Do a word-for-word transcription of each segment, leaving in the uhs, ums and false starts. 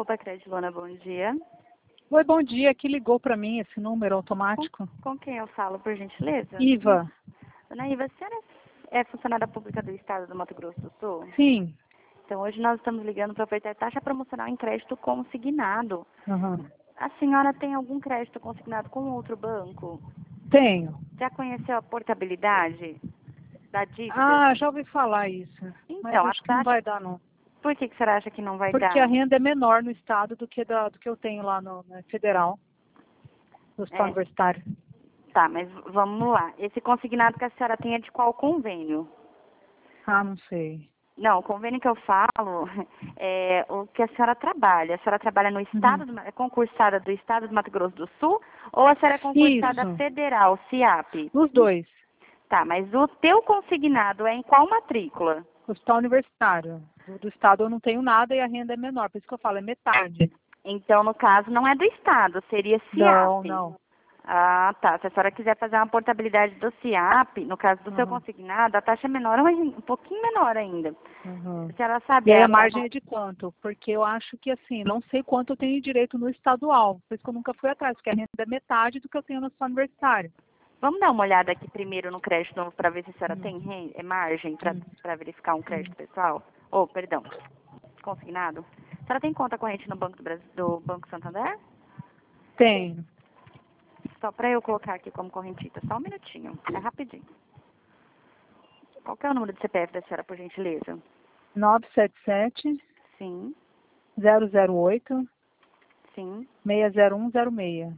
Copa Credilona, bom dia. Oi, bom dia. Que ligou para mim esse número automático? Com, com quem eu falo, por gentileza? Iva. Dona Iva, a senhora é funcionária pública do Estado do Mato Grosso do Sul? Sim. Então, hoje nós estamos ligando para ofertar taxa promocional em crédito consignado. Uhum. A senhora tem algum crédito consignado com outro banco? Tenho. Já conheceu a portabilidade da dívida? Ah, já ouvi falar isso. Mas Então, a acho que não taxa... vai dar, não. Por que, que a senhora acha que não vai Porque dar? a renda é menor no estado do que, da, do que eu tenho lá no, no federal, no estado É, universitário. tá, mas vamos lá. Esse consignado que a senhora tem é de qual convênio? Ah, não sei. Não, o convênio que eu falo é o que a senhora trabalha. A senhora trabalha no Uhum. estado, do, é concursada do estado do Mato Grosso do Sul ou a senhora é concursada Isso. federal, CIAP? Os dois. Tá, mas o teu consignado é em qual matrícula? Hospital universitário. Do, do estado eu não tenho nada e a renda é menor. Por isso que eu falo, é metade. Então, no caso, não é do estado, seria Não, CIAP. não. Ah, tá. Se a senhora quiser fazer uma portabilidade do CIAP, no caso do seu Uhum. consignado, a taxa é menor, mas um pouquinho menor ainda. Uhum. A senhora sabe E aí a a margem é de quanto? Porque eu acho que, assim, não sei quanto eu tenho direito no estadual. Por isso que eu nunca fui atrás, porque a renda é metade do que eu tenho no estado universitário. Vamos dar uma olhada aqui primeiro no crédito novo para ver se a senhora Hum, tem ren- é margem hum, para verificar um hum. crédito pessoal? Oh, perdão, consignado. A senhora tem conta corrente no Banco do Brasil, do Banco Santander? Tenho. Só para eu colocar aqui como correntita, só um minutinho, é rapidinho. Qual que é o número do C P F da senhora, por gentileza? nove sete sete, Sim, zero zero oito, sim, seis zero um zero seis.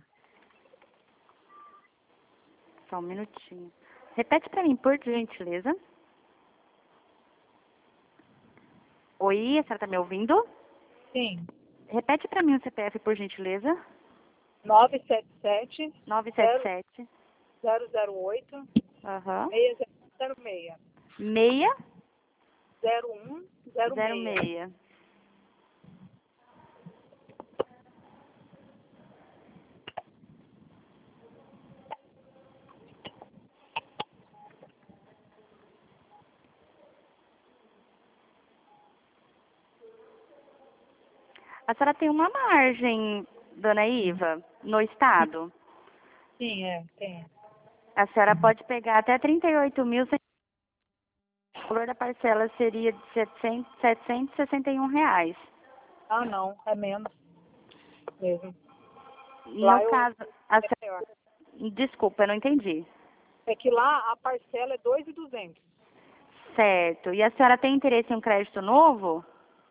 só um minutinho. Repete para mim, por gentileza. Oi, a senhora está me ouvindo? Sim. Repete para mim o C P F, por gentileza. nove sete sete, nove sete sete, zero zero oito, aham, seis zero seis. meia zero um zero zero seis. seis. A senhora tem uma margem, dona Iva, no estado. Sim, é, tem. A senhora pode pegar até trinta e oito mil, o valor da parcela seria de setecentos, setecentos e sessenta e um reais. Ah, não, é menos mesmo. No Lá eu caso, a é maior. senhora, desculpa, eu não entendi. É que lá a parcela é dois mil e duzentos. Certo. E a senhora tem interesse em um crédito novo?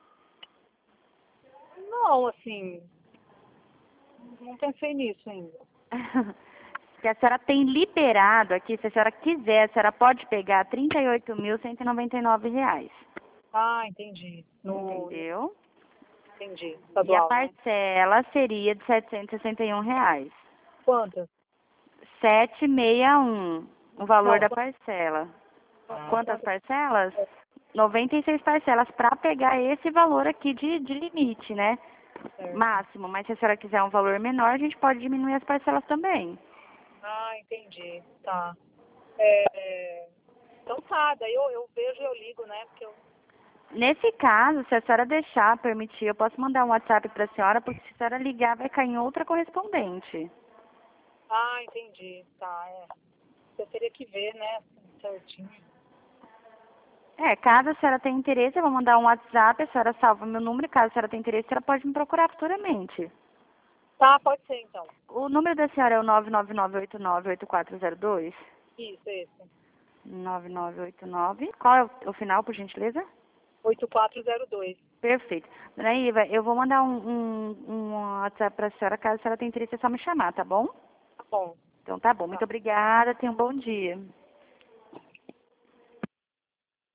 Não, assim, não pensei nisso ainda. Que a senhora tem liberado aqui, se a senhora quiser, a senhora pode pegar trinta e oito mil, cento e noventa e nove reais. Ah, entendi. No, Entendeu? entendi. E a Estadual, né? parcela seria de setecentos e sessenta e um reais. Quantas? setecentos e sessenta e um, o valor Não, da quantas? parcela. Quantas quantas? parcelas? noventa e seis parcelas para pegar esse valor aqui de, de limite, né? Certo. Máximo. Mas se a senhora quiser um valor menor, a gente pode diminuir as parcelas também. Ah, entendi. Tá. É, é, então tá, daí eu, eu vejo e eu ligo, né? Porque eu... Nesse caso, se a senhora deixar, permitir, eu posso mandar um WhatsApp para a senhora, porque se a senhora ligar, vai cair em outra correspondente. Ah, entendi. Tá, é. Eu teria que ver, né? Certinho. É, caso a senhora tenha interesse, eu vou mandar um WhatsApp, a senhora salva meu número, caso a senhora tenha interesse, a senhora pode me procurar futuramente. Tá, pode ser então. O número da senhora é o nove nove nove oito nove oito quatro zero dois? Isso, esse. nove nove oito nove. Qual é o, o final, por gentileza? oito quatro zero dois. Perfeito. Dona Iva, eu vou mandar um, um, um WhatsApp para a senhora, caso a senhora tenha interesse, é só me chamar, tá bom? Tá bom. Então tá bom, Tá. muito obrigada, tenha um bom dia.